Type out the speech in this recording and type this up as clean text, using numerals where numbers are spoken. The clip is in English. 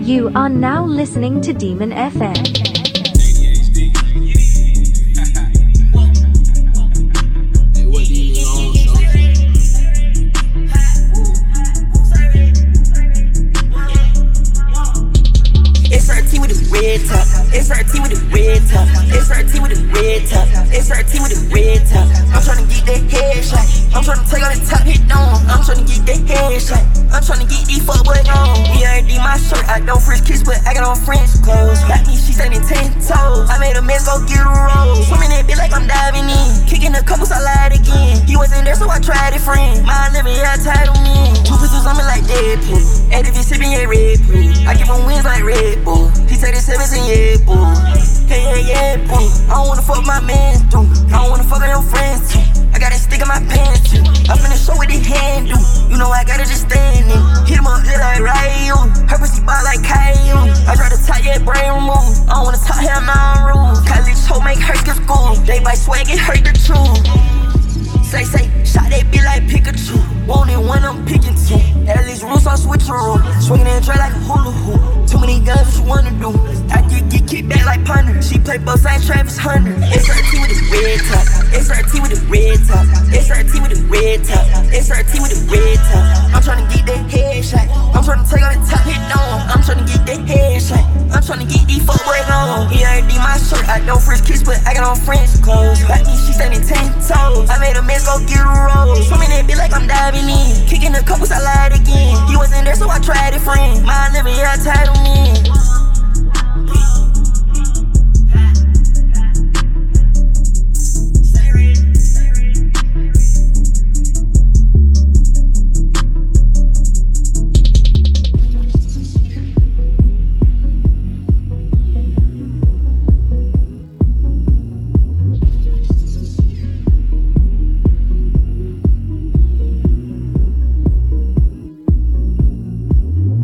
You are now listening to Demon FM. It's her team with the red top. It's her team with the red top. It's her team with the red top. It's her team with the red top. I'm tryna get that headshot. I'm tryna take on the top hit down. I'm tryna get that headshot. I'm tryna get these fuckboys on. ERD my shirt. I don't French kiss, but I got on French clothes. Got me, she standing 10 toes. I made a mess, go get a roll. Swimming that bitch like I'm diving in. Kicking the couples, I lied again. He wasn't there, so I tried it, friend. My living, I tied him in. Two pistols on me like Deadpool. And if he's sipping, yeah, Red Bull. I give him wings like Red Bull. He said it's 17, yeah, boo. Hey, yeah, yeah, boo. I don't wanna fuck my man, too. I don't wanna fuck with your friends, too. I got that stick in my pants, too. I'm finna show what they hand do. You know I gotta just stand in. Hit him up, just like Ryu. Her pussy ball like Caillou. I try to tie your brain remove. I don't wanna talk him on rules. College hoe make her skip school. They buy swag, it hurt the truth. Say, shot that bitch like Pikachu. Wanted one, I'm picking two. At least rules on switcheroo. Swinging and try like a hula hoop. Too many guns, what you wanna do? I get kicked back like punter. She play both sides, Travis Hunter. It's her team with the red top. It's her team with the red top. It's her team with the red top. It's her team with the red top. I'm tryna get that headshot. I'm tryna take on the top hit down. I'm tryna get that headshot. I'm tryna get these fuckboys on. ERD my shirt. I don't French kiss, but I got on French clothes. Got me, she standing 10 toes. I made a mess, go get a roll. Swimming that bitch like I'm diving in. Kicking the couples, I lied again. He wasn't there, so I tried it, friend. My living, yeah, I tied him in.